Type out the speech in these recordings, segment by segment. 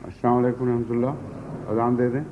अस्सलाम वालेकुम रहमतुल्लाह। अज़ान दे दें।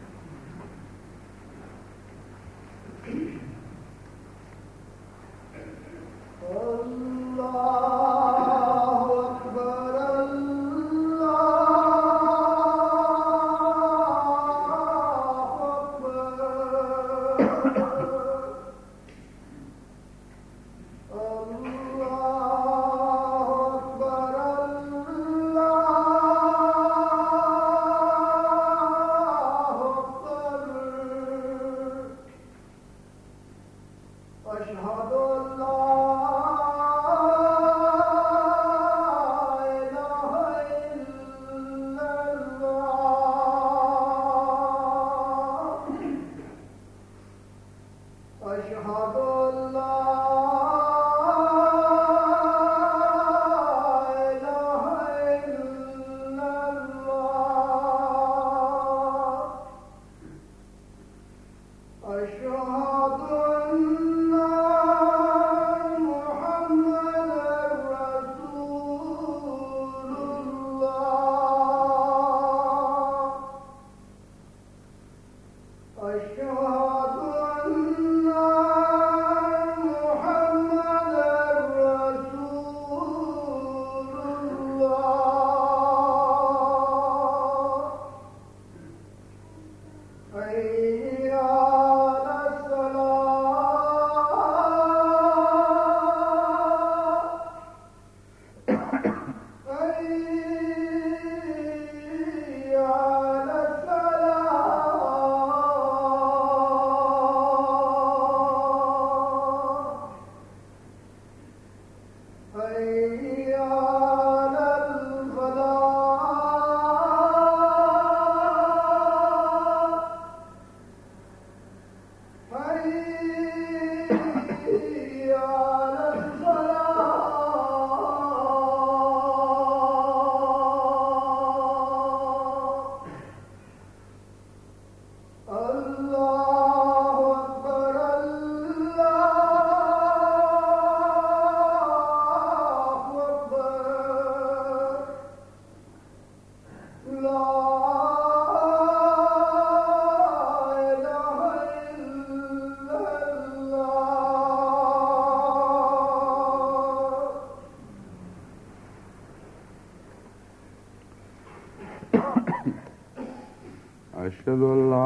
अशहदु अल्ला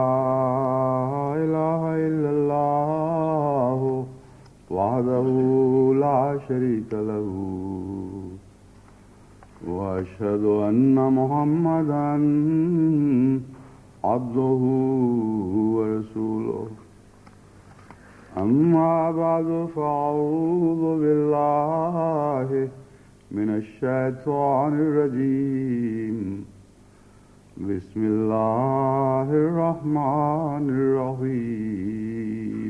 इलाहा इल्लल्लाह वहदहु ला शरीका लहू व अशहदु अन्ना मुहम्मदन अब्दुहु व रसूलुहु अम्मा बअदु फ़अऊज़ु बिल्लाहि मिनश शैतानिर रजीम बिस्मिल्लाहिर्रहमानिर्रहीम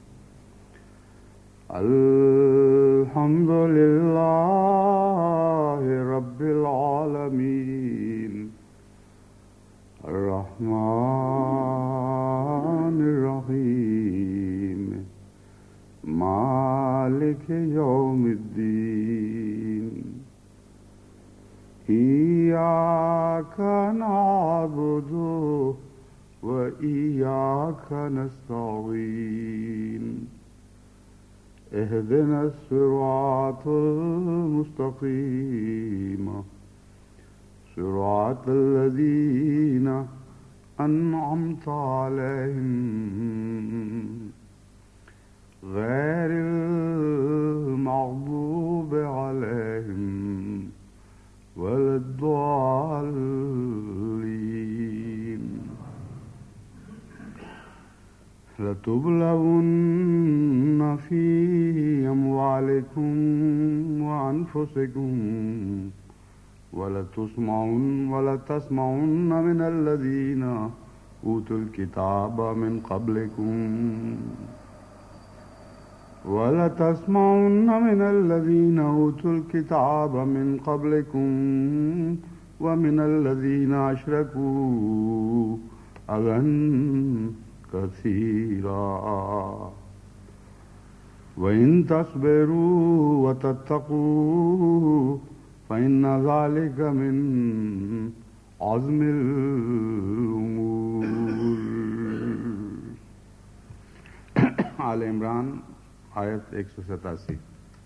अल्हम्दुलिल्लाहि रब्बिल आलमीन अर्रहमानिर्रहीम मालिकि यौमिद्दीन इय्याका नअबुदु व इय्याका नस्तईन इहदिनस सिरातल मुस्तकीम सिरातल लज़ीना अन्अमता अलैहिम गैरिल मग़दूबि अलैहिम वलद्दाल्लीन लतुब्लवुन्ना फ़ी अम्वालिकुम व अनफुसिकुम वलतस्मउन्ना मिनल्लज़ीना ऊतुल किताब मिन क़ब्लिकुम वलतस्मउन्ना मिनल्लज़ीना ऊतुल किताब मिन क़ब्लिकुम व मिनल्लज़ीना अशरकू अज़न कसीरा व इन तस्बिरू व तत्तक़ू फ़इन्न ज़ालिका मिन عزم الأمور. آل عمران آیت 187.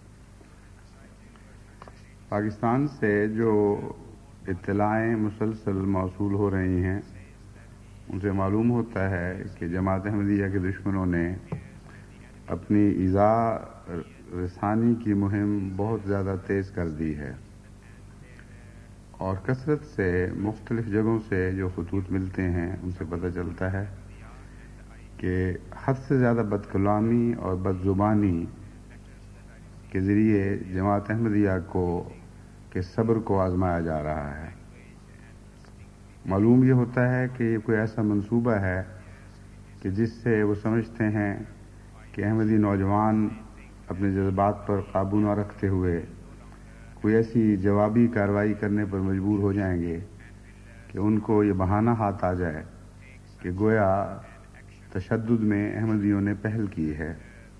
پاکستان سے جو اطلاعیں مسلسل موصول ہو رہی ہیں ان سے معلوم ہوتا ہے کہ جماعت احمدیہ کے دشمنوں نے اپنی ایذاء رسانی کی مہم بہت زیادہ تیز کر دی ہے، اور کثرت سے مختلف جگہوں سے جو خطوط ملتے ہیں ان سے پتہ چلتا ہے کہ حد سے زیادہ بدکلامی اور بد زبانی کے ذریعے جماعت احمدیہ کے صبر کو آزمایا جا رہا ہے. معلوم یہ ہوتا ہے کہ یہ کوئی ایسا منصوبہ ہے کہ جس سے وہ سمجھتے ہیں کہ احمدی نوجوان اپنے جذبات پر قابو نہ رکھتے ہوئے کوئی ایسی جوابی کارروائی کرنے پر مجبور ہو جائیں گے کہ ان کو یہ بہانہ ہاتھ آ جائے کہ گویا تشدد میں احمدیوں نے پہل کی ہے.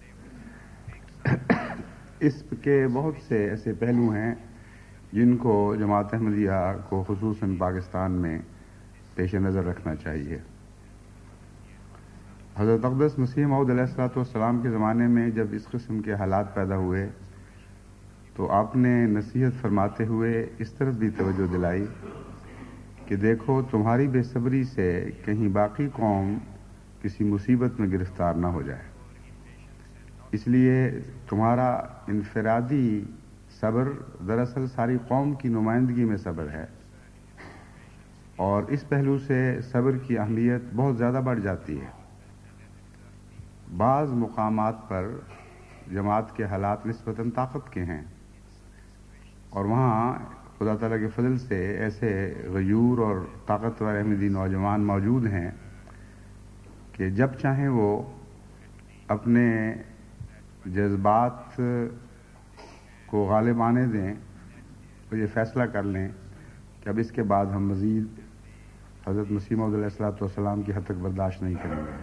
اس کے بہت سے ایسے پہلو ہیں جن کو جماعت احمدیہ کو خصوصاً پاکستان میں پیش نظر رکھنا چاہیے. حضرت اقدس مسیح موعود علیہ السلام کے زمانے میں جب اس قسم کے حالات پیدا ہوئے تو آپ نے نصیحت فرماتے ہوئے اس طرف بھی توجہ دلائی کہ دیکھو تمہاری بے صبری سے کہیں باقی قوم کسی مصیبت میں گرفتار نہ ہو جائے، اس لیے تمہارا انفرادی صبر دراصل ساری قوم کی نمائندگی میں صبر ہے، اور اس پہلو سے صبر کی اہمیت بہت زیادہ بڑھ جاتی ہے. بعض مقامات پر جماعت کے حالات نسبتاً طاقت کے ہیں، اور وہاں خدا تعالیٰ کے فضل سے ایسے غیور اور طاقتور احمدی نوجوان موجود ہیں کہ جب چاہیں وہ اپنے جذبات کو غالب آنے دیں تو یہ فیصلہ کر لیں کہ اب اس کے بعد ہم مزید حضرت مسیح موعود علیہ السلام کی حد تک برداشت نہیں کریں گے.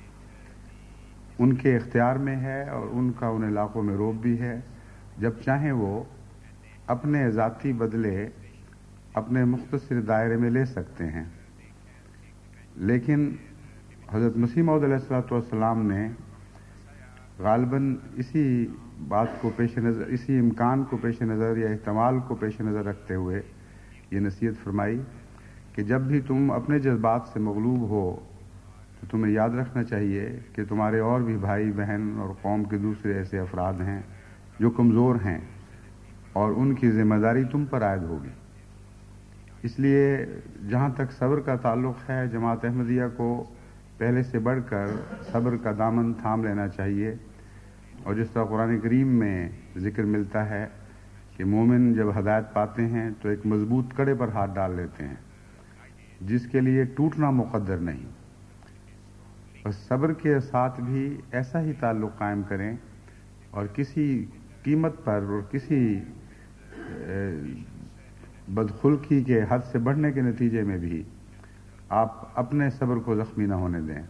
ان کے اختیار میں ہے اور ان کا ان علاقوں میں رعب بھی ہے. جب چاہیں وہ اپنے ذاتی بدلے اپنے مختصر دائرے میں لے سکتے ہیں، لیکن حضرت مسیح موعود علیہ السلام نے غالباً اسی بات کو پیش نظر، اسی امکان کو پیش نظر یا احتمال کو پیش نظر رکھتے ہوئے یہ نصیحت فرمائی کہ جب بھی تم اپنے جذبات سے مغلوب ہو تو تمہیں یاد رکھنا چاہیے کہ تمہارے اور بھی بھائی بہن اور قوم کے دوسرے ایسے افراد ہیں جو کمزور ہیں اور ان کی ذمہ داری تم پر عائد ہوگی. اس لیے جہاں تک صبر کا تعلق ہے جماعت احمدیہ کو پہلے سے بڑھ کر صبر کا دامن تھام لینا چاہیے، اور جس طرح قرآن کریم میں ذکر ملتا ہے کہ مومن جب ہدایت پاتے ہیں تو ایک مضبوط کڑے پر ہاتھ ڈال لیتے ہیں جس کے لیے ٹوٹنا مقدر نہیں. بس صبر کے ساتھ بھی ایسا ہی تعلق قائم کریں، اور کسی قیمت پر اور کسی بدخلقی کے حد سے بڑھنے کے نتیجے میں بھی آپ اپنے صبر کو زخمی نہ ہونے دیں.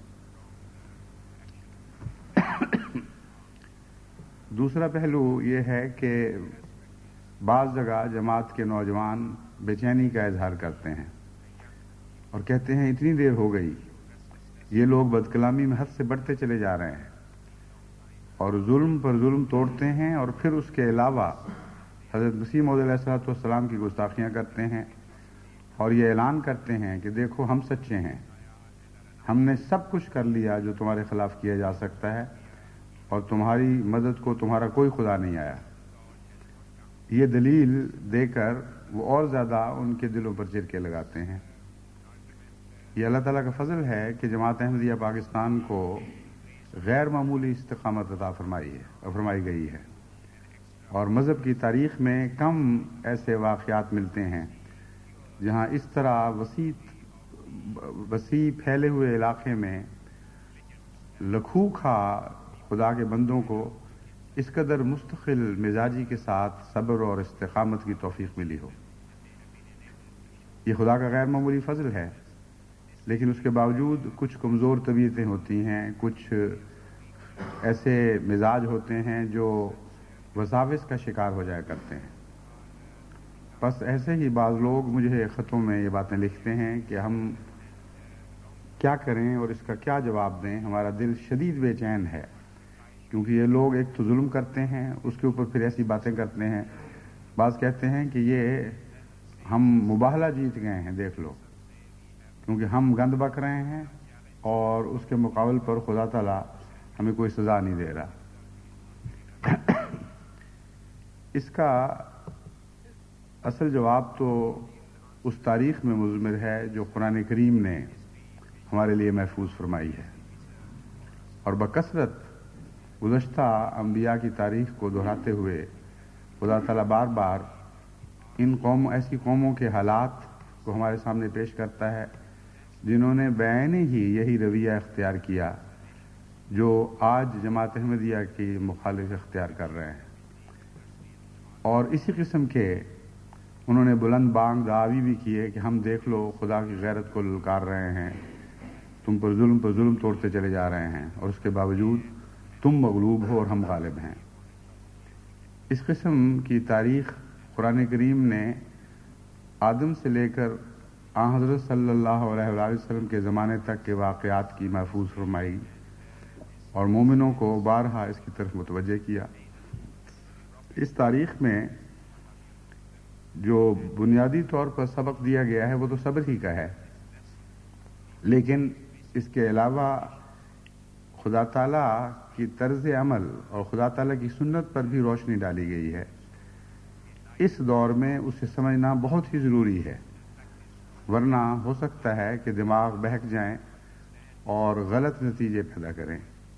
دوسرا پہلو یہ ہے کہ بعض جگہ جماعت کے نوجوان بے چینی کا اظہار کرتے ہیں اور کہتے ہیں اتنی دیر ہو گئی، یہ لوگ بدکلامی میں حد سے بڑھتے چلے جا رہے ہیں اور ظلم پر ظلم توڑتے ہیں، اور پھر اس کے علاوہ حضرت مسیح موعود علیہ السلام کی گستاخیاں کرتے ہیں اور یہ اعلان کرتے ہیں کہ دیکھو ہم سچے ہیں، ہم نے سب کچھ کر لیا جو تمہارے خلاف کیا جا سکتا ہے، اور تمہاری مدد کو تمہارا کوئی خدا نہیں آیا. یہ دلیل دے کر وہ اور زیادہ ان کے دلوں پر چرکے لگاتے ہیں. یہ اللہ تعالیٰ کا فضل ہے کہ جماعت احمدیہ پاکستان کو غیر معمولی استقامت عطا فرمائی گئی ہے، اور مذہب کی تاریخ میں کم ایسے واقعات ملتے ہیں جہاں اس طرح وسیع پھیلے ہوئے علاقے میں لکھوکھا خدا کے بندوں کو اس قدر مستقل مزاجی کے ساتھ صبر اور استقامت کی توفیق ملی ہو. یہ خدا کا غیر معمولی فضل ہے، لیکن اس کے باوجود کچھ کمزور طبیعتیں ہوتی ہیں، کچھ ایسے مزاج ہوتے ہیں جو وساوس کا شکار ہو جایا کرتے ہیں. بس ایسے ہی بعض لوگ مجھے خطوں میں یہ باتیں لکھتے ہیں کہ ہم کیا کریں اور اس کا کیا جواب دیں. ہمارا دل شدید بے چین ہے، کیونکہ یہ لوگ ایک تو ظلم کرتے ہیں، اس کے اوپر پھر ایسی باتیں کرتے ہیں. بعض کہتے ہیں کہ یہ ہم مباہلہ جیت گئے ہیں، دیکھ لو، کیونکہ ہم گند بک رہے ہیں اور اس کے مقابل پر خدا تعالیٰ ہمیں کوئی سزا نہیں دے رہا. اس کا اصل جواب تو اس تاریخ میں مضمر ہے جو قرآن کریم نے ہمارے لیے محفوظ فرمائی ہے، اور بکثرت گزشتہ انبیاء کی تاریخ کو دہراتے ہوئے خدا تعالیٰ بار بار ان ایسی قوموں کے حالات کو ہمارے سامنے پیش کرتا ہے جنہوں نے بعین ہی یہی رویہ اختیار کیا جو آج جماعت احمدیہ کی مخالف اختیار کر رہے ہیں. اور اسی قسم کے انہوں نے بلند بانگ دعوی بھی کیے کہ ہم دیکھ لو خدا کی غیرت کو للکار رہے ہیں، تم پر ظلم توڑتے چلے جا رہے ہیں، اور اس کے باوجود تم مغلوب ہو اور ہم غالب ہیں. اس قسم کی تاریخ قرآن کریم نے آدم سے لے کر حضرت صلی اللہ علیہ وآلہ وسلم کے زمانے تک کے واقعات کی محفوظ فرمائی اور مومنوں کو بارہا اس کی طرف متوجہ کیا. اس تاریخ میں جو بنیادی طور پر سبق دیا گیا ہے وہ تو صبر ہی کا ہے، لیکن اس کے علاوہ خدا تعالیٰ کی طرز عمل اور خدا تعالیٰ کی سنت پر بھی روشنی ڈالی گئی ہے. اس دور میں اسے سمجھنا بہت ہی ضروری ہے، ورنہ ہو سکتا ہے کہ دماغ بہک جائیں اور غلط نتیجے پیدا کریں.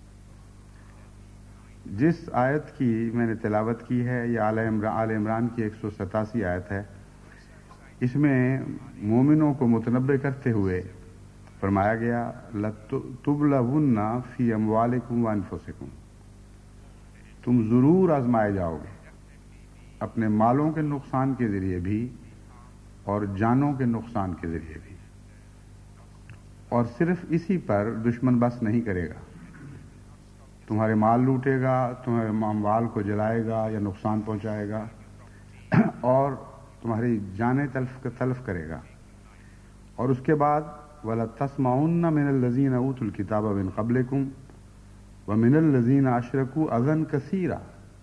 جس آیت کی میں نے تلاوت کی ہے یہ آل عمران کی 187 آیت ہے. اس میں مومنوں کو متنبع کرتے ہوئے فرمایا گیا لَتُبْلَوُنَّ فِي أَمْوَالِكُمْ وَأَنفُسِكُمْ، تم ضرور آزمائے جاؤ گے اپنے مالوں کے نقصان کے ذریعے بھی اور جانوں کے نقصان کے ذریعے بھی. اور صرف اسی پر دشمن بس نہیں کرے گا، تمہارے مال لوٹے گا، تمہارے اموال کو جلائے گا یا نقصان پہنچائے گا، اور تمہاری جانیں تلف کرے گا. اور اس کے بعد وَلَتَسْمَعُنَّ مِنَ الَّذِينَ أُوتُوا الْكِتَابَ مِنْ قَبْلِكُمْ وَمِنَ الَّذِينَ أَشْرَكُوا أَذًى كَثِيرًا،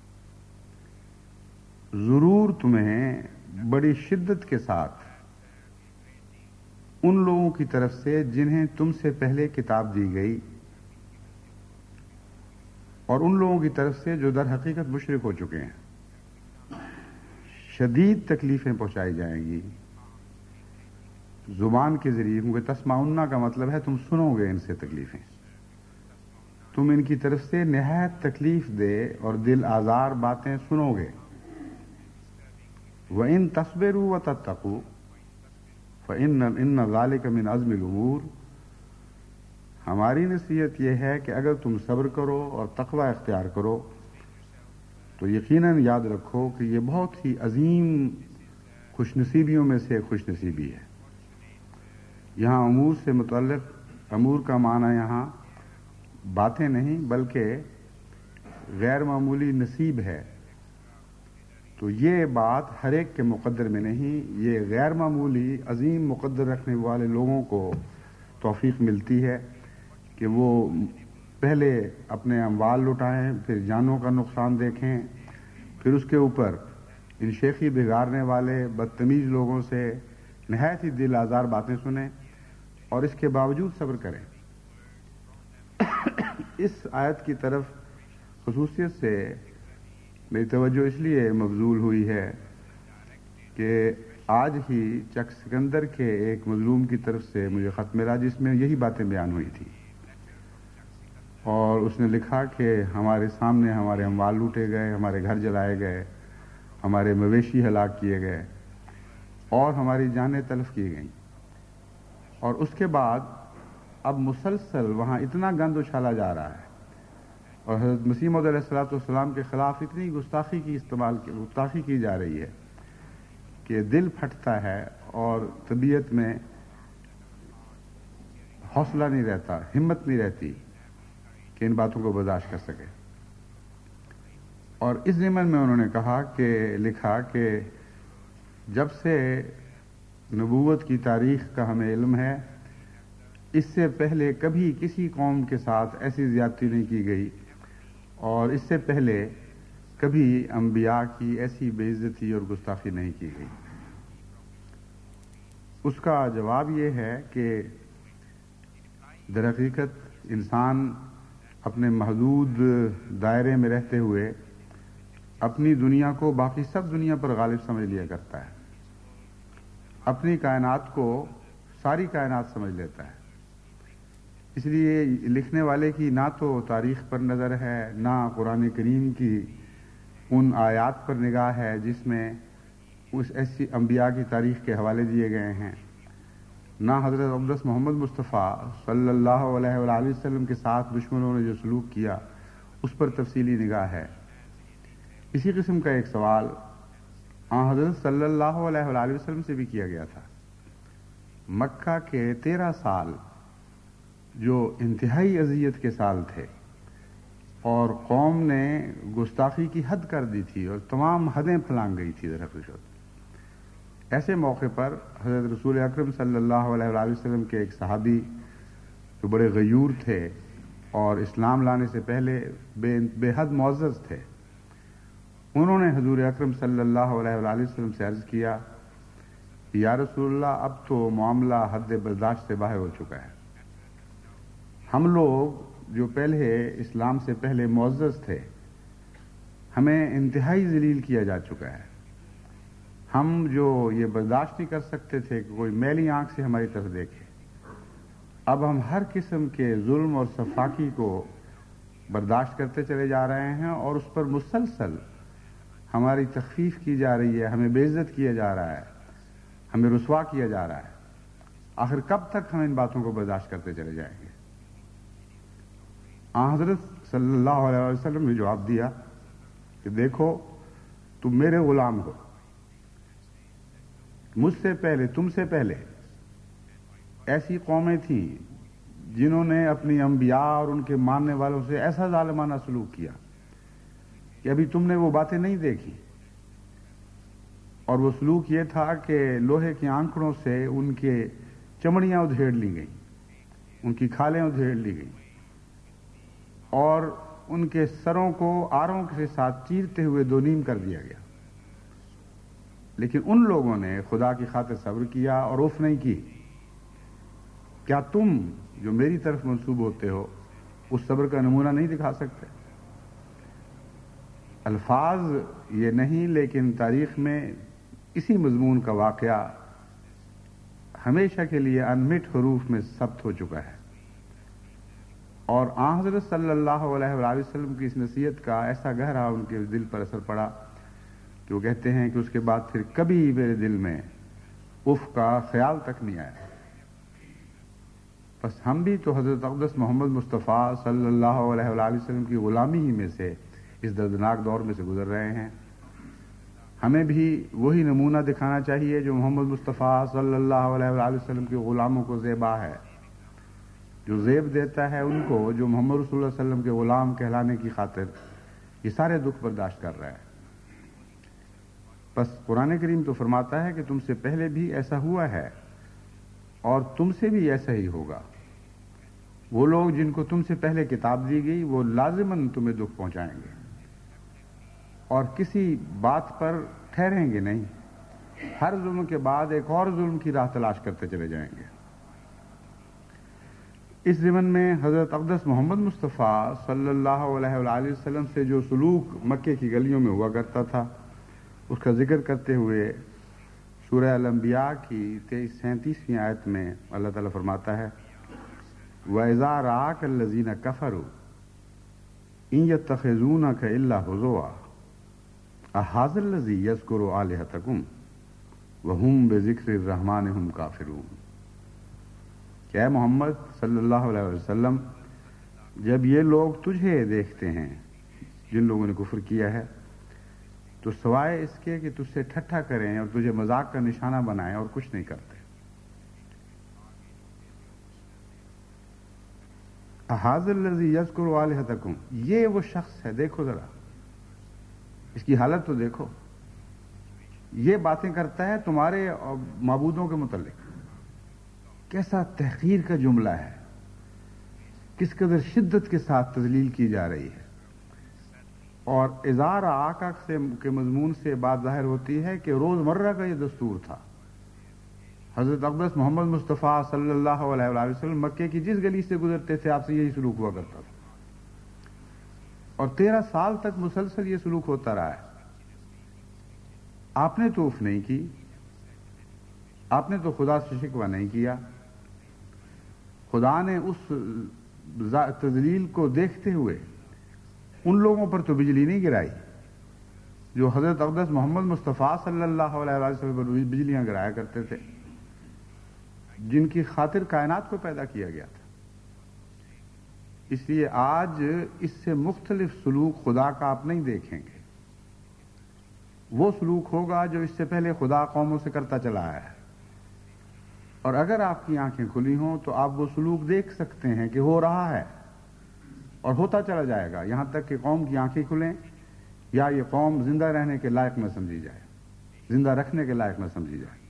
ضرور تمہیں بڑی شدت کے ساتھ ان لوگوں کی طرف سے جنہیں تم سے پہلے کتاب دی گئی اور ان لوگوں کی طرف سے جو در حقیقت مشرک ہو چکے ہیں، شدید تکلیفیں پہنچائی جائیں گی زبان کے ذریعے. کیونکہ تسمعنا کا مطلب ہے تم سنو گے ان سے تکلیفیں، تم ان کی طرف سے نہایت تکلیف دے اور دل آزار باتیں سنو گے. وَإِن تَصْبِرُوا وَتَتَّقُوا فَإِنَّ ذَلِكَ مِنْ عَزْمِ الْأُمُورِ، ہماری نصیحت یہ ہے کہ اگر تم صبر کرو اور تقوی اختیار کرو تو یقیناً یاد رکھو کہ یہ بہت ہی عظیم خوش نصیبیوں میں سے خوش نصیبی ہے. یہاں امور سے متعلق، امور کا معنی یہاں باتیں نہیں بلکہ غیر معمولی نصیب ہے. تو یہ بات ہر ایک کے مقدر میں نہیں، یہ غیر معمولی عظیم مقدر رکھنے والے لوگوں کو توفیق ملتی ہے کہ وہ پہلے اپنے اموال لٹائیں، پھر جانوں کا نقصان دیکھیں، پھر اس کے اوپر ان شیخی بگاڑنے والے بدتمیز لوگوں سے نہایت ہی دل آزار باتیں سنیں اور اس کے باوجود صبر کریں. اس آیت کی طرف خصوصیت سے میری توجہ اس لیے مبذول ہوئی ہے کہ آج ہی چک سکندر کے ایک مظلوم کی طرف سے مجھے خط ملا جس میں یہی باتیں بیان ہوئی تھی، اور اس نے لکھا کہ ہمارے سامنے ہمارے اموال لوٹے گئے، ہمارے گھر جلائے گئے، ہمارے مویشی ہلاک کیے گئے اور ہماری جانیں تلف کی گئیں. اور اس کے بعد اب مسلسل وہاں اتنا گند اچھالا جا رہا ہے اور حضرت مسیح موعود علیہ السلام کے خلاف اتنی گستاخی کی جا رہی ہے کہ دل پھٹتا ہے اور طبیعت میں حوصلہ نہیں رہتا، ہمت نہیں رہتی کہ ان باتوں کو برداشت کر سکے. اور اس ضمن میں انہوں نے لکھا کہ جب سے نبوت کی تاریخ کا ہمیں علم ہے، اس سے پہلے کبھی کسی قوم کے ساتھ ایسی زیادتی نہیں کی گئی، اور اس سے پہلے کبھی انبیاء کی ایسی بے عزتی اور گستاخی نہیں کی گئی۔ اس کا جواب یہ ہے کہ در حقیقت انسان اپنے محدود دائرے میں رہتے ہوئے اپنی دنیا کو باقی سب دنیا پر غالب سمجھ لیا کرتا ہے، اپنی کائنات کو ساری کائنات سمجھ لیتا ہے۔ اس لیے لکھنے والے کی نہ تو تاریخ پر نظر ہے، نہ قرآن کریم کی ان آیات پر نگاہ ہے جس میں اس ایسی انبیاء کی تاریخ کے حوالے دیے گئے ہیں، نہ حضرت اقدس محمد مصطفیٰ صلی اللہ علیہ وآلہ وسلم کے ساتھ دشمنوں نے جو سلوک کیا اس پر تفصیلی نگاہ ہے۔ اسی قسم کا ایک سوال حضرت صلی اللہ علیہ وآلہ وسلم سے بھی کیا گیا تھا۔ مکہ کے 13 سال جو انتہائی اذیت کے سال تھے، اور قوم نے گستاخی کی حد کر دی تھی اور تمام حدیں پھلانگ گئی تھی در حقیقت، ایسے موقع پر حضرت رسول اکرم صلی اللہ علیہ وآلہ وسلم کے ایک صحابی جو بڑے غیور تھے اور اسلام لانے سے پہلے بے حد معزز تھے، انہوں نے حضور اکرم صلی اللہ علیہ وآلہ وسلم سے عرض کیا کہ یا رسول اللہ، اب تو معاملہ حد برداشت سے باہر ہو چکا ہے۔ ہم لوگ جو پہلے اسلام سے پہلے معزز تھے، ہمیں انتہائی ذلیل کیا جا چکا ہے۔ ہم جو یہ برداشت نہیں کر سکتے تھے کہ کوئی میلی آنکھ سے ہماری طرف دیکھے، اب ہم ہر قسم کے ظلم اور سفاکی کو برداشت کرتے چلے جا رہے ہیں، اور اس پر مسلسل ہماری تخفیف کی جا رہی ہے، ہمیں بے عزت کیا جا رہا ہے، ہمیں رسوا کیا جا رہا ہے۔ آخر کب تک ہم ان باتوں کو برداشت کرتے چلے جائیں گے؟ حضرت صلی اللہ علیہ وسلم نے جواب دیا کہ دیکھو، تم میرے غلام ہو، مجھ سے پہلے، تم سے پہلے ایسی قومیں تھیں جنہوں نے اپنی انبیاء اور ان کے ماننے والوں سے ایسا ظالمانہ سلوک کیا کہ ابھی تم نے وہ باتیں نہیں دیکھی، اور وہ سلوک یہ تھا کہ لوہے کی آنکڑوں سے ان کے چمڑیاں ادھیڑ لی گئیں، ان کی کھالیں ادھیڑ لی گئیں، اور ان کے سروں کو آروں کے ساتھ چیرتے ہوئے دو نیم کر دیا گیا۔ لیکن ان لوگوں نے خدا کی خاطر صبر کیا اور اف نہیں کی۔ کیا تم جو میری طرف منسوب ہوتے ہو اس صبر کا نمونہ نہیں دکھا سکتے؟ الفاظ یہ نہیں، لیکن تاریخ میں اسی مضمون کا واقعہ ہمیشہ کے لیے انمٹ حروف میں ثبت ہو چکا ہے، اور حضرت صلی اللہ علیہ وآلہ وسلم کی اس نصیحت کا ایسا گہرا ان کے دل پر اثر پڑا کہ وہ کہتے ہیں کہ اس کے بعد پھر کبھی میرے دل میں اف کا خیال تک نہیں آیا۔ بس ہم بھی تو حضرت اقدس محمد مصطفیٰ صلی اللہ علیہ وآلہ وسلم کی غلامی ہی میں سے اس دردناک دور میں سے گزر رہے ہیں۔ ہمیں بھی وہی نمونہ دکھانا چاہیے جو محمد مصطفیٰ صلی اللہ علیہ وآلہ وسلم کے غلاموں کو زیبا ہے، جو زیب دیتا ہے ان کو جو محمد رسول اللہ علیہ وسلم کے غلام کہلانے کی خاطر یہ سارے دکھ برداشت کر رہا ہے۔ بس قرآن کریم تو فرماتا ہے کہ تم سے پہلے بھی ایسا ہوا ہے اور تم سے بھی ایسا ہی ہوگا۔ وہ لوگ جن کو تم سے پہلے کتاب دی گئی وہ لازماً تمہیں دکھ پہنچائیں گے اور کسی بات پر ٹھہریں گے نہیں، ہر ظلم کے بعد ایک اور ظلم کی راہ تلاش کرتے چلے جائیں گے۔ اس ضمن میں حضرت اقدس محمد مصطفیٰ صلی اللہ علیہ وآلہ وسلم سے جو سلوک مکے کی گلیوں میں ہوا کرتا تھا اس کا ذکر کرتے ہوئے سورہ الانبیاء کی 37ویں آیت میں اللہ تعالیٰ فرماتا ہے وَإِذَا رَآكَ الَّذِينَ كَفَرُوا إِن يَتَّخِذُونَكَ إِلَّا هُزُوًا أَهَٰذَا الَّذِي يَذْكُرُ آلِهَتَكُمْ وَهُمْ بِذِكْرِ الرَّحْمَٰنِ هُمْ كَافِرُونَ۔ کہ اے محمد صلی اللہ علیہ وسلم، جب یہ لوگ تجھے دیکھتے ہیں جن لوگوں نے کفر کیا ہے تو سوائے اس کے کہ تجھ سے ٹھٹھا کریں اور تجھے مذاق کا نشانہ بنائیں اور کچھ نہیں کرتے۔ أَهَٰذَا الَّذِي يَذْكُرُ آلِهَتَكُمْ، یہ وہ شخص ہے، دیکھو ذرا اس کی حالت تو دیکھو، یہ باتیں کرتا ہے تمہارے معبودوں کے متعلق. کیسا تحقیر کا جملہ ہے، کس قدر شدت کے ساتھ تذلیل کی جا رہی ہے. اور اظہار آقا کے مضمون سے بات ظاہر ہوتی ہے کہ روزمرہ کا یہ دستور تھا. حضرت اقدس محمد مصطفیٰ صلی اللہ علیہ وآلہ وسلم مکے کی جس گلی سے گزرتے تھے آپ سے یہی سلوک ہوا کرتا تھا، اور 13 سال تک مسلسل یہ سلوک ہوتا رہا ہے. آپ نے تو اف نہیں کی، آپ نے تو خدا سے شکوہ نہیں کیا. خدا نے اس تذلیل کو دیکھتے ہوئے ان لوگوں پر تو بجلی نہیں گرائی جو حضرت اقدس محمد مصطفیٰ صلی اللہ علیہ وسلم پر بجلیاں گرایا کرتے تھے، جن کی خاطر کائنات کو پیدا کیا گیا تھا. اس لیے آج اس سے مختلف سلوک خدا کا آپ نہیں دیکھیں گے. وہ سلوک ہوگا جو اس سے پہلے خدا قوموں سے کرتا چلا آیا ہے. اور اگر آپ کی آنکھیں کھلی ہوں تو آپ وہ سلوک دیکھ سکتے ہیں کہ ہو رہا ہے اور ہوتا چلا جائے گا، یہاں تک کہ قوم کی آنکھیں کھلیں یا یہ قوم زندہ رہنے کے لائق نہ سمجھی جائے، زندہ رکھنے کے لائق نہ سمجھی جائے.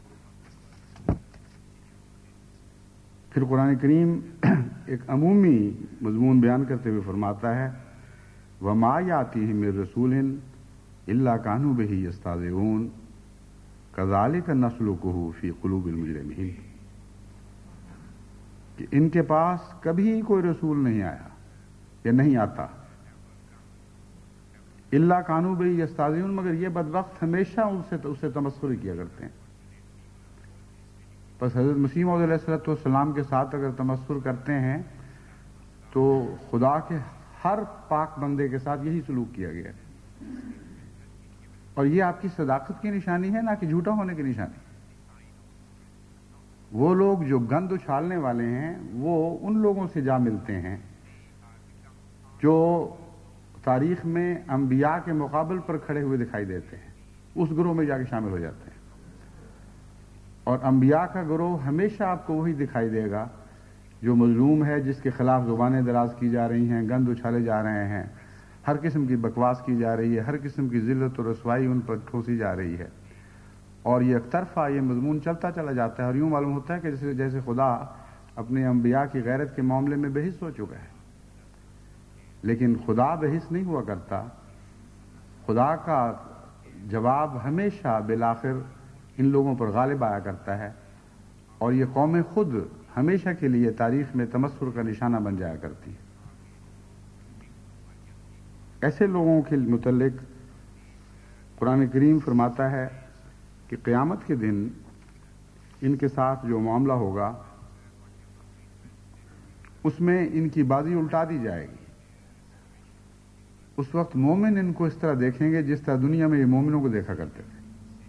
پھر قرآن کریم ایک عمومی مضمون بیان کرتے ہوئے فرماتا ہے وَمَا يَأْتِيهِم مِّن رَّسُولٍ إِلَّا كَانُوا بِهِ يَسْتَهْزِئُونَ كَذَلِكَ نَسْلُكُهُ فِي قُلُوبِ الْمُجْرِمِينَ، کہ ان کے پاس کبھی کوئی رسول نہیں آیا یا نہیں آتا إِلَّا كَانُوا بِهِ يَسْتَهْزِئُونَ، مگر یہ بدبخت ہمیشہ اس سے تمسخر کیا کرتے ہیں. بس حضرت مسیح موعود علیہ السلام کے ساتھ اگر تمسخر کرتے ہیں تو خدا کے ہر پاک بندے کے ساتھ یہی سلوک کیا گیا ہے. اور یہ آپ کی صداقت کی نشانی ہے، نہ کہ جھوٹا ہونے کی نشانی. وہ لوگ جو گند اچھالنے والے ہیں وہ ان لوگوں سے جا ملتے ہیں جو تاریخ میں انبیاء کے مقابل پر کھڑے ہوئے دکھائی دیتے ہیں، اس گروہ میں جا کے شامل ہو جاتے ہیں. اور انبیاء کا گروہ ہمیشہ آپ کو وہی دکھائی دے گا جو مظلوم ہے، جس کے خلاف زبانیں دراز کی جا رہی ہیں، گند اچھالے جا رہے ہیں، ہر قسم کی بکواس کی جا رہی ہے، ہر قسم کی ذلت و رسوائی ان پر ٹھوسی جا رہی ہے. اور یہ ایک طرفہ یہ مضمون چلتا چلا جاتا ہے، اور یوں معلوم ہوتا ہے کہ جیسے خدا اپنے انبیاء کی غیرت کے معاملے میں بحث ہو چکا ہے. لیکن خدا بحث نہیں ہوا کرتا. خدا کا جواب ہمیشہ بالآخر ان لوگوں پر غالب آیا کرتا ہے، اور یہ قومیں خود ہمیشہ کے لیے تاریخ میں تمسخر کا نشانہ بن جایا کرتی ہے. ایسے لوگوں کے متعلق قرآن کریم فرماتا ہے کہ قیامت کے دن ان کے ساتھ جو معاملہ ہوگا اس میں ان کی بازی الٹا دی جائے گی. اس وقت مومن ان کو اس طرح دیکھیں گے جس طرح دنیا میں یہ مومنوں کو دیکھا کرتے تھے.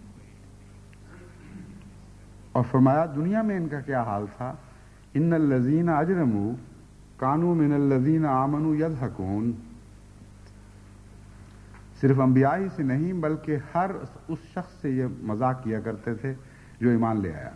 اور فرمایا دنیا میں ان کا کیا حال تھا، ان الذین اجرموا کانوا من الذین آمنوا یضحکون. صرف انبیاء ہی سے نہیں بلکہ ہر اس شخص سے یہ مذاق کیا کرتے تھے جو ایمان لے آیا.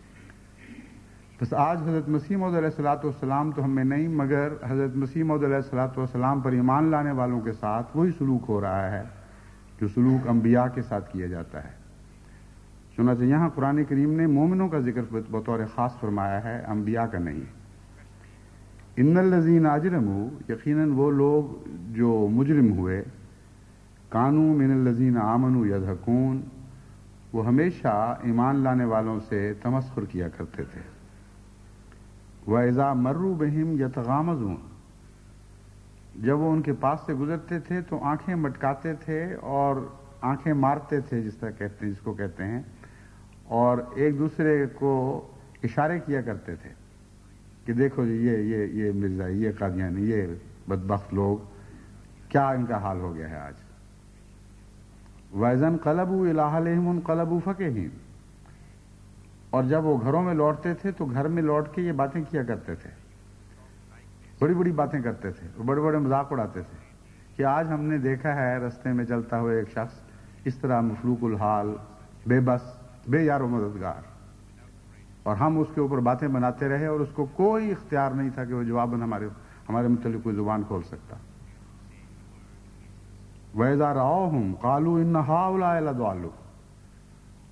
بس آج حضرت مسیح موعود علیہ السلام تو ہم میں نہیں، مگر حضرت مسیح موعود علیہ السلام پر ایمان لانے والوں کے ساتھ وہی سلوک ہو رہا ہے جو سلوک انبیاء کے ساتھ کیا جاتا ہے. چنانچہ یہاں قرآن کریم نے مومنوں کا ذکر بطور خاص فرمایا ہے، انبیاء کا نہیں. ان الذین اجرموا، یقیناً وہ لوگ جو مجرم ہوئے، کانوا من الذین آمنوا یضحکون، وہ ہمیشہ ایمان لانے والوں سے تمسخر کیا کرتے تھے. وَإِذَا مَرُّوا بِهِمْ يَتَغَامَزُونَ، جب وہ ان کے پاس سے گزرتے تھے تو آنکھیں مٹکاتے تھے اور آنکھیں مارتے تھے، جس کو کہتے ہیں، اور ایک دوسرے کو اشارے کیا کرتے تھے کہ دیکھو جی یہ مرزا، یہ قادیانی، یہ بدبخت لوگ، کیا ان کا حال ہو گیا ہے آج. وَإِذَا انقَلَبُوا إِلَىٰ أَهْلِهِمُ انقَلَبُوا فَكِهِينَ، اور جب وہ گھروں میں لوٹتے تھے تو گھر میں لوٹ کے یہ باتیں کیا کرتے تھے، بڑی بڑی باتیں کرتے تھے، بڑے بڑے مذاق اڑاتے تھے کہ آج ہم نے دیکھا ہے رستے میں چلتا ہوا ایک شخص اس طرح مفلوق الحال، بے بس، بے یار و مددگار، اور ہم اس کے اوپر باتیں بناتے رہے اور اس کو کوئی اختیار نہیں تھا کہ وہ جواباً ہمارے متعلق کوئی زبان کھول سکتا. وَإِذَا رَأَوْهُمْ قَالُوا إِنَّ هَٰؤُلَاءِ لَضَالُّونَ،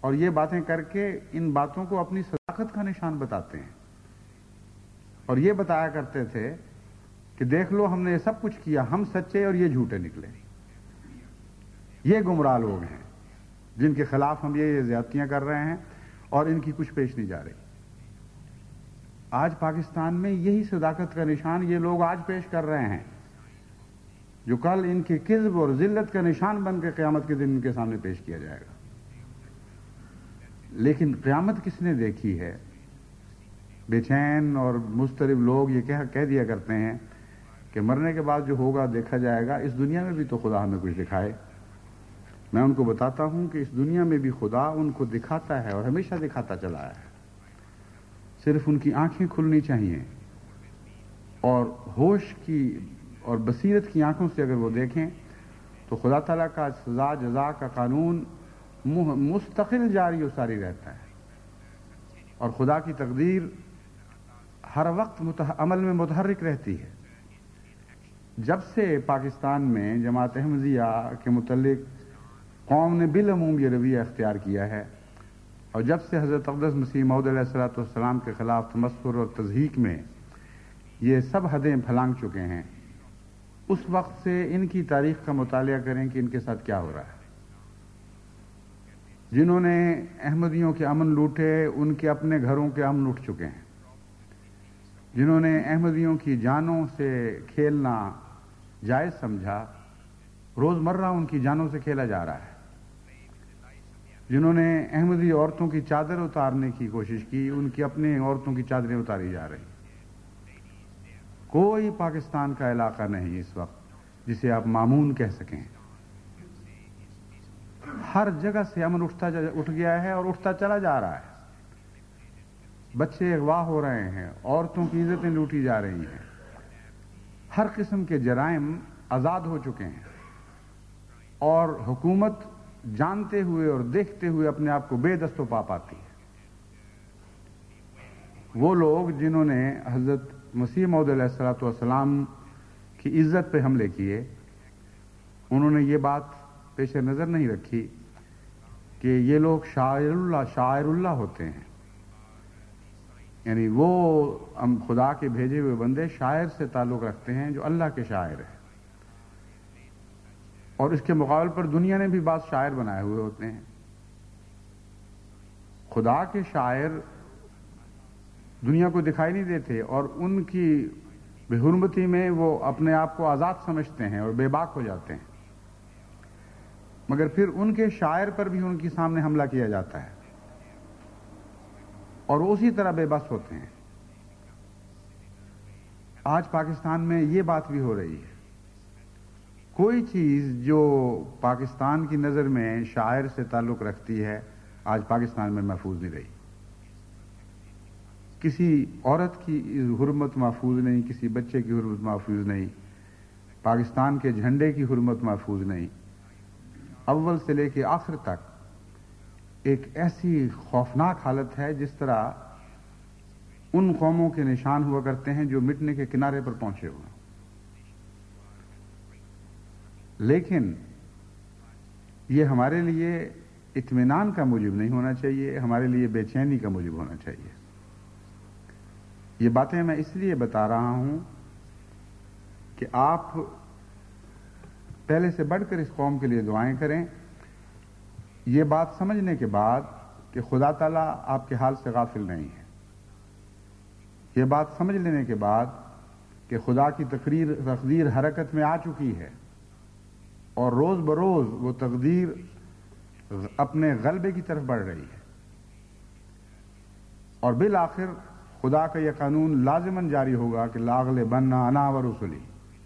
اور یہ باتیں کر کے ان باتوں کو اپنی صداقت کا نشان بتاتے ہیں، اور یہ بتایا کرتے تھے کہ دیکھ لو ہم نے یہ سب کچھ کیا، ہم سچے اور یہ جھوٹے نکلے۔ یہ گمراہ لوگ ہیں جن کے خلاف ہم یہ زیادتیاں کر رہے ہیں اور ان کی کچھ پیش نہیں جا رہی۔ آج پاکستان میں یہی صداقت کا نشان یہ لوگ آج پیش کر رہے ہیں، جو کل ان کے کذب اور ذلت کا نشان بن کے قیامت کے دن ان کے سامنے پیش کیا جائے گا۔ لیکن قیامت کس نے دیکھی ہے؟ بے چین اور مضطرب لوگ یہ کہہ دیا کرتے ہیں کہ مرنے کے بعد جو ہوگا دیکھا جائے گا، اس دنیا میں بھی تو خدا ہمیں کچھ دکھائے۔ میں ان کو بتاتا ہوں کہ اس دنیا میں بھی خدا ان کو دکھاتا ہے اور ہمیشہ دکھاتا چلا ہے، صرف ان کی آنکھیں کھلنی چاہیے، اور ہوش کی اور بصیرت کی آنکھوں سے اگر وہ دیکھیں تو خدا تعالیٰ کا سزا جزا کا قانون مستقل جاری و ساری رہتا ہے، اور خدا کی تقدیر ہر وقت عمل میں متحرک رہتی ہے۔ جب سے پاکستان میں جماعت احمدیہ کے متعلق قوم نے بالعموم یہ رویہ اختیار کیا ہے، اور جب سے حضرت اقدس مسیح موعود علیہ الصلوۃ والسلام کے خلاف تمسخر اور تضحیک میں یہ سب حدیں پھلانگ چکے ہیں، اس وقت سے ان کی تاریخ کا مطالعہ کریں کہ ان کے ساتھ کیا ہو رہا ہے۔ جنہوں نے احمدیوں کے امن لوٹے، ان کے اپنے گھروں کے امن لوٹ چکے ہیں۔ جنہوں نے احمدیوں کی جانوں سے کھیلنا جائز سمجھا، روزمرہ ان کی جانوں سے کھیلا جا رہا ہے۔ جنہوں نے احمدی عورتوں کی چادر اتارنے کی کوشش کی، ان کی اپنے عورتوں کی چادریں اتاری جا رہی۔ کوئی پاکستان کا علاقہ نہیں اس وقت جسے آپ مامون کہہ سکیں۔ ہر جگہ سے امن اٹھ گیا ہے اور اٹھتا چلا جا رہا ہے۔ بچے اغوا ہو رہے ہیں، عورتوں کی عزتیں لوٹی جا رہی ہیں، ہر قسم کے جرائم آزاد ہو چکے ہیں، اور حکومت جانتے ہوئے اور دیکھتے ہوئے اپنے آپ کو بے دست و پا پاتی ہے۔ وہ لوگ جنہوں نے حضرت مسیح موعود علیہ الصلوۃ والسلام کی عزت پہ حملے کیے، انہوں نے یہ بات پیش نظر نہیں رکھی کہ یہ لوگ شاعر اللہ ہوتے ہیں، یعنی وہ خدا کے بھیجے ہوئے بندے شاعر سے تعلق رکھتے ہیں جو اللہ کے شاعر ہیں، اور اس کے مقابل پر دنیا نے بھی بعض شاعر بنائے ہوئے ہوتے ہیں۔ خدا کے شاعر دنیا کو دکھائی نہیں دیتے، اور ان کی بے حرمتی میں وہ اپنے آپ کو آزاد سمجھتے ہیں اور بے باک ہو جاتے ہیں، مگر پھر ان کے شاعر پر بھی ان کے سامنے حملہ کیا جاتا ہے، اور وہ اسی طرح بے بس ہوتے ہیں۔ آج پاکستان میں یہ بات بھی ہو رہی ہے، کوئی چیز جو پاکستان کی نظر میں شاعر سے تعلق رکھتی ہے آج پاکستان میں محفوظ نہیں رہی۔ کسی عورت کی حرمت محفوظ نہیں، کسی بچے کی حرمت محفوظ نہیں، پاکستان کے جھنڈے کی حرمت محفوظ نہیں۔ اول سے لے کے آخر تک ایک ایسی خوفناک حالت ہے جس طرح ان قوموں کے نشان ہوا کرتے ہیں جو مٹنے کے کنارے پر پہنچے ہوئے ہیں۔ لیکن یہ ہمارے لیے اطمینان کا موجب نہیں ہونا چاہیے، ہمارے لیے بے چینی کا موجب ہونا چاہیے۔ یہ باتیں میں اس لیے بتا رہا ہوں کہ آپ پہلے سے بڑھ کر اس قوم کے لیے دعائیں کریں، یہ بات سمجھنے کے بعد کہ خدا تعالیٰ آپ کے حال سے غافل نہیں ہے، یہ بات سمجھ لینے کے بعد کہ خدا کی تقدیر حرکت میں آ چکی ہے، اور روز بروز وہ تقدیر اپنے غلبے کی طرف بڑھ رہی ہے، اور بالآخر خدا کا یہ قانون لازماً جاری ہوگا کہ لاغلبن انا ورسلی،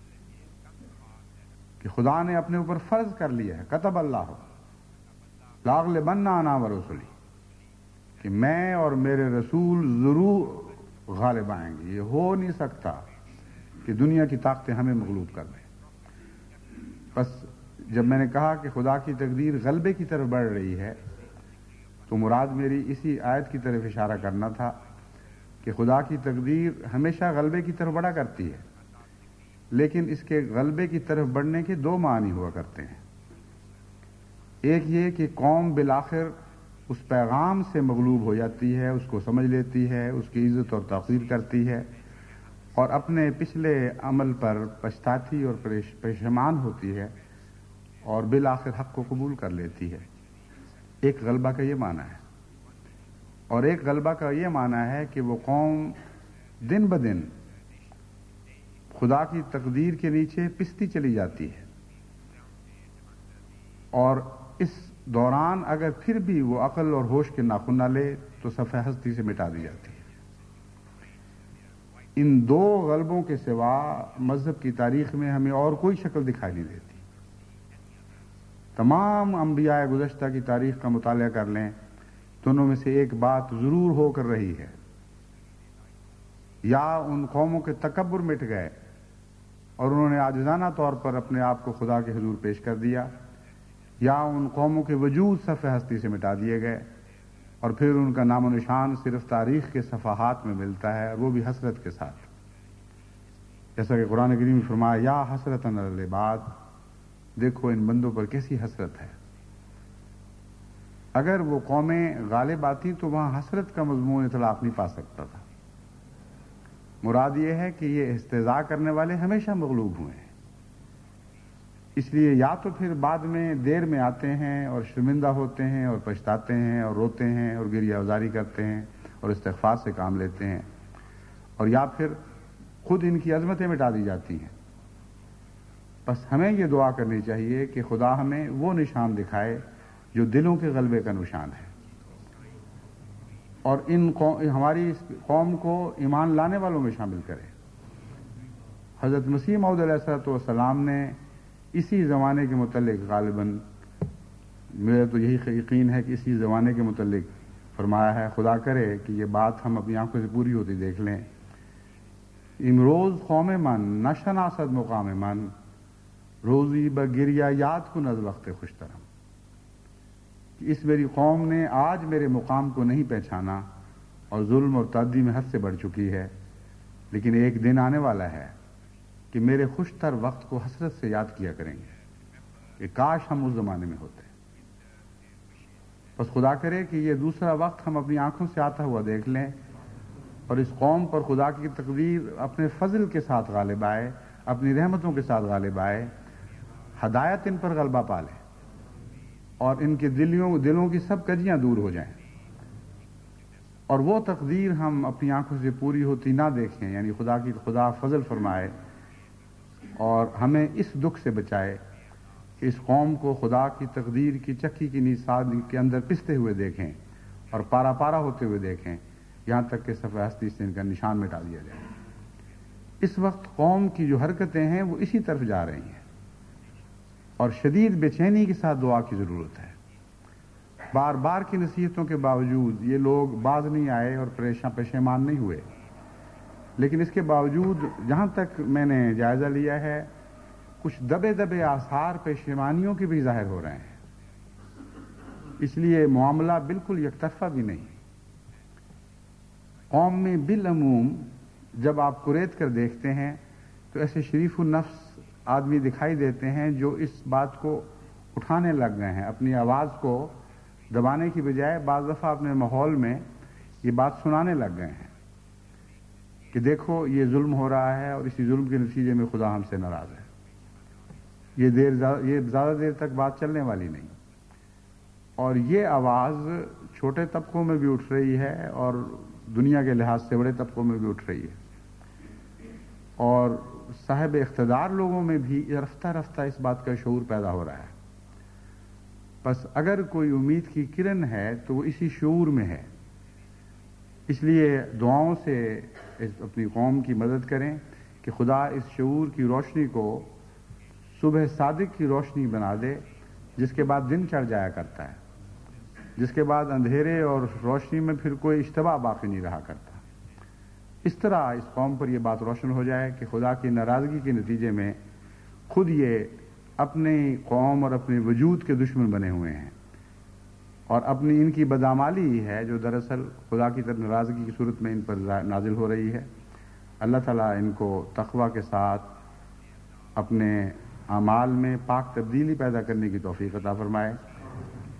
کہ خدا نے اپنے اوپر فرض کر لیا ہے، کتب اللہ لاغلبن انا ورسلی، کہ میں اور میرے رسول ضرور غالب آئیں گے۔ یہ ہو نہیں سکتا کہ دنیا کی طاقتیں ہمیں مغلوب کر دیں۔ بس جب میں نے کہا کہ خدا کی تقدیر غلبے کی طرف بڑھ رہی ہے، تو مراد میری اسی آیت کی طرف اشارہ کرنا تھا کہ خدا کی تقدیر ہمیشہ غلبے کی طرف بڑھا کرتی ہے، لیکن اس کے غلبے کی طرف بڑھنے کے دو معنی ہوا کرتے ہیں۔ ایک یہ کہ قوم بالآخر اس پیغام سے مغلوب ہو جاتی ہے، اس کو سمجھ لیتی ہے، اس کی عزت اور توقیر کرتی ہے، اور اپنے پچھلے عمل پر پچھتاتی اور پشیمان ہوتی ہے، اور بالآخر حق کو قبول کر لیتی ہے۔ ایک غلبہ کا یہ معنی ہے، اور ایک غلبہ کا یہ معنی ہے کہ وہ قوم دن بدن خدا کی تقدیر کے نیچے پستی چلی جاتی ہے، اور اس دوران اگر پھر بھی وہ عقل اور ہوش کے ناخن نہ لے تو صفحہ ہستی سے مٹا دی جاتی ہے۔ ان دو غلبوں کے سوا مذہب کی تاریخ میں ہمیں اور کوئی شکل دکھائی نہیں دیتی۔ تمام انبیاء گزشتہ کی تاریخ کا مطالعہ کر لیں، دونوں میں سے ایک بات ضرور ہو کر رہی ہے، یا ان قوموں کے تکبر مٹ گئے اور انہوں نے عاجزانہ طور پر اپنے آپ کو خدا کے حضور پیش کر دیا، یا ان قوموں کے وجود صفحہ ہستی سے مٹا دیے گئے، اور پھر ان کا نام و نشان صرف تاریخ کے صفحات میں ملتا ہے، اور وہ بھی حسرت کے ساتھ۔ جیسا کہ قرآن کریم میں فرمایا، یا حسرتاً علی العباد، دیکھو ان بندوں پر کیسی حسرت ہے۔ اگر وہ قومیں غالب آتی تو وہاں حسرت کا مضمون اطلاق نہیں پا سکتا تھا۔ مراد یہ ہے کہ یہ استہزاء کرنے والے ہمیشہ مغلوب ہوئے ہیں، اس لیے یا تو پھر بعد میں دیر میں آتے ہیں اور شرمندہ ہوتے ہیں اور پچھتاتے ہیں اور روتے ہیں اور گریہ ازاری کرتے ہیں اور استغفار سے کام لیتے ہیں، اور یا پھر خود ان کی عظمتیں مٹا دی جاتی ہیں۔ بس ہمیں یہ دعا کرنی چاہیے کہ خدا ہمیں وہ نشان دکھائے جو دلوں کے غلبے کا نشان ہے، اور ہماری اس قوم کو ایمان لانے والوں میں شامل کرے۔ حضرت مسیح موعود علیہ السلام نے اسی زمانے کے متعلق، غالباً میرا تو یہی یقین ہے کہ اسی زمانے کے متعلق فرمایا ہے، خدا کرے کہ یہ بات ہم اپنی آنکھوں سے پوری ہوتی دیکھ لیں۔ امروز قوم من نشناسد مقام من، روزی بگریہ یاد کن از وقت خوشترم، کہ اس میری قوم نے آج میرے مقام کو نہیں پہچانا اور ظلم اور تعدی میں حد سے بڑھ چکی ہے، لیکن ایک دن آنے والا ہے کہ میرے خوش تر وقت کو حسرت سے یاد کیا کریں گے کہ کاش ہم اس زمانے میں ہوتے۔ بس خدا کرے کہ یہ دوسرا وقت ہم اپنی آنکھوں سے آتا ہوا دیکھ لیں، اور اس قوم پر خدا کی تقدیر اپنے فضل کے ساتھ غالب آئے، اپنی رحمتوں کے ساتھ غالب آئے، ہدایت ان پر غلبہ پالے، اور ان کے دلوں کی سب کجیاں دور ہو جائیں، اور وہ تقدیر ہم اپنی آنکھوں سے پوری ہوتی نہ دیکھیں، یعنی خدا فضل فرمائے اور ہمیں اس دکھ سے بچائے کہ اس قوم کو خدا کی تقدیر کی چکی کی نیساد کے اندر پستے ہوئے دیکھیں اور پارا پارا ہوتے ہوئے دیکھیں، یہاں تک کہ صفحہ ہستی سے ان کا نشان مٹا دیا جائے۔ اس وقت قوم کی جو حرکتیں ہیں وہ اسی طرف جا رہی ہیں، اور شدید بے چینی کے ساتھ دعا کی ضرورت ہے۔ بار بار کی نصیحتوں کے باوجود یہ لوگ باز نہیں آئے اور پشیمان نہیں ہوئے، لیکن اس کے باوجود جہاں تک میں نے جائزہ لیا ہے، کچھ دبے دبے آثار پشیمانیوں کے بھی ظاہر ہو رہے ہیں۔ اس لیے معاملہ بالکل یک طرفہ بھی نہیں۔ قوم میں بالعموم جب آپ قریت کر دیکھتے ہیں تو ایسے شریف النفس آدمی دکھائی دیتے ہیں جو اس بات کو اٹھانے لگ گئے ہیں، اپنی آواز کو دبانے کی بجائے بعض دفعہ اپنے ماحول میں یہ بات سنانے لگ گئے ہیں کہ دیکھو یہ ظلم ہو رہا ہے اور اسی ظلم کے نتیجے میں خدا ہم سے ناراض ہے۔ یہ زیادہ دیر تک بات چلنے والی نہیں، اور یہ آواز چھوٹے طبقوں میں بھی اٹھ رہی ہے اور دنیا کے لحاظ سے بڑے طبقوں میں بھی اٹھ رہی ہے، اور صاحب اقتدار لوگوں میں بھی رفتہ رفتہ اس بات کا شعور پیدا ہو رہا ہے۔ بس اگر کوئی امید کی کرن ہے تو وہ اسی شعور میں ہے۔ اس لیے دعاؤں سے اپنی قوم کی مدد کریں کہ خدا اس شعور کی روشنی کو صبح صادق کی روشنی بنا دے، جس کے بعد دن چڑھ جایا کرتا ہے، جس کے بعد اندھیرے اور روشنی میں پھر کوئی اشتباہ باقی نہیں رہا کرتا۔ اس طرح اس قوم پر یہ بات روشن ہو جائے کہ خدا کی ناراضگی کے نتیجے میں خود یہ اپنی قوم اور اپنے وجود کے دشمن بنے ہوئے ہیں، اور اپنی ان کی بدعمالی ہے جو دراصل خدا کی طرف ناراضگی کی صورت میں ان پر نازل ہو رہی ہے۔ اللہ تعالیٰ ان کو تقوی کے ساتھ اپنے اعمال میں پاک تبدیلی پیدا کرنے کی توفیق عطا فرمائے،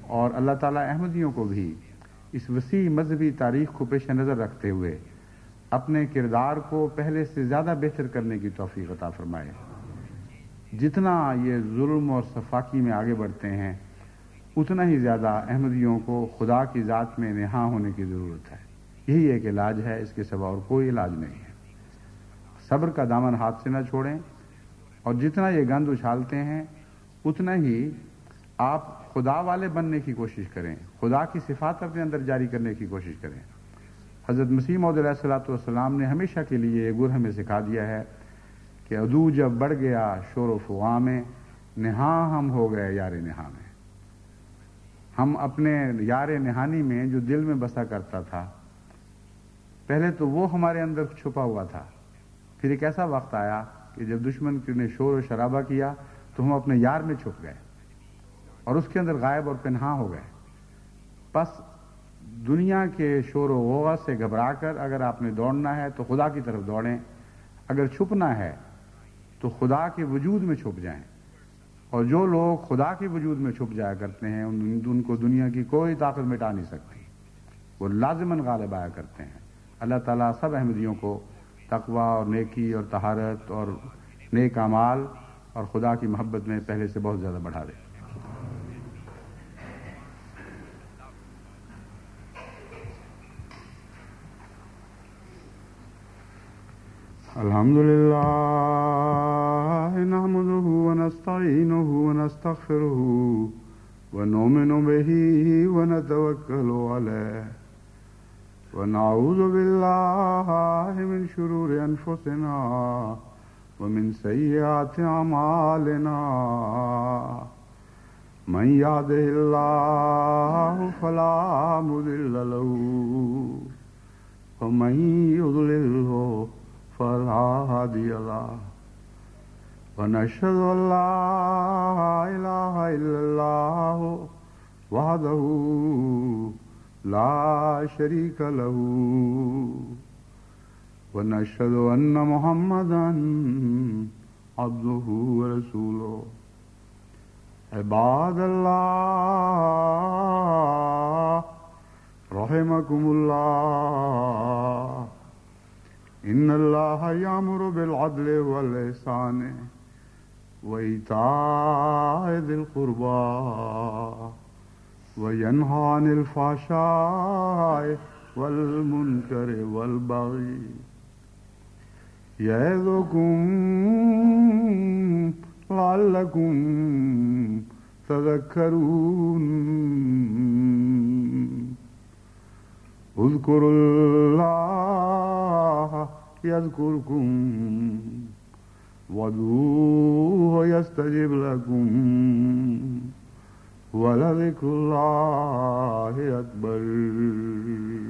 اور اللہ تعالیٰ احمدیوں کو بھی اس وسیع مذہبی تاریخ کو پیش نظر رکھتے ہوئے اپنے کردار کو پہلے سے زیادہ بہتر کرنے کی توفیق عطا فرمائے۔ جتنا یہ ظلم اور سفاکی میں آگے بڑھتے ہیں اتنا ہی زیادہ احمدیوں کو خدا کی ذات میں نہاں ہونے کی ضرورت ہے۔ یہی ایک علاج ہے، اس کے سوا اور کوئی علاج نہیں ہے۔ صبر کا دامن ہاتھ سے نہ چھوڑیں، اور جتنا یہ گند اچھالتے ہیں اتنا ہی آپ خدا والے بننے کی کوشش کریں، خدا کی صفات اپنے اندر جاری کرنے کی کوشش کریں۔ حضرت مسیح موعود علیہ الصلوۃ والسلام نے ہمیشہ کے لیے یہ گر ہمیں سکھا دیا ہے کہ عدو جب بڑھ گیا شور و فغاں میں، نہاں ہم ہو گئے یار نہاں میں۔ ہم اپنے یار نہانی میں جو دل میں بسا کرتا تھا، پہلے تو وہ ہمارے اندر چھپا ہوا تھا، پھر ایک ایسا وقت آیا کہ جب دشمن نے شور و شرابہ کیا تو ہم اپنے یار میں چھپ گئے اور اس کے اندر غائب اور پنہاں ہو گئے۔ پس دنیا کے شور و غوغا سے گھبرا کر اگر آپ نے دوڑنا ہے تو خدا کی طرف دوڑیں، اگر چھپنا ہے تو خدا کے وجود میں چھپ جائیں۔ اور جو لوگ خدا کے وجود میں چھپ جایا کرتے ہیں ان کو دنیا کی کوئی طاقت مٹا نہیں سکتی، وہ لازماً غالب آیا کرتے ہیں۔ اللہ تعالیٰ سب احمدیوں کو تقویٰ اور نیکی اور طہارت اور نیک اعمال اور خدا کی محبت میں پہلے سے بہت زیادہ بڑھا دے۔ الحمدللہ نحمده ونستعینه ونستغفره ونؤمن به ونتوکل علیہ ونعوذ باللہ من شرور انفسنا ومن سیئات اعمالنا من یهده اللہ فلا مضل له ومن یضللہ فلا هادي له ونشهد أن لا إله إلا الله وحده لا شريك له ونشهد أن محمدا عبده ورسوله عباد الله رحمكم الله إن الله يأمر بالعدل والإحسان وإيتاء ذي القربى وينهى عن الفحشاء والمنكر والبغي يعظكم لعلكم تذكرون اذكروا الله يذكركم وادعوه يستجب لكم ولذكر الله أكبر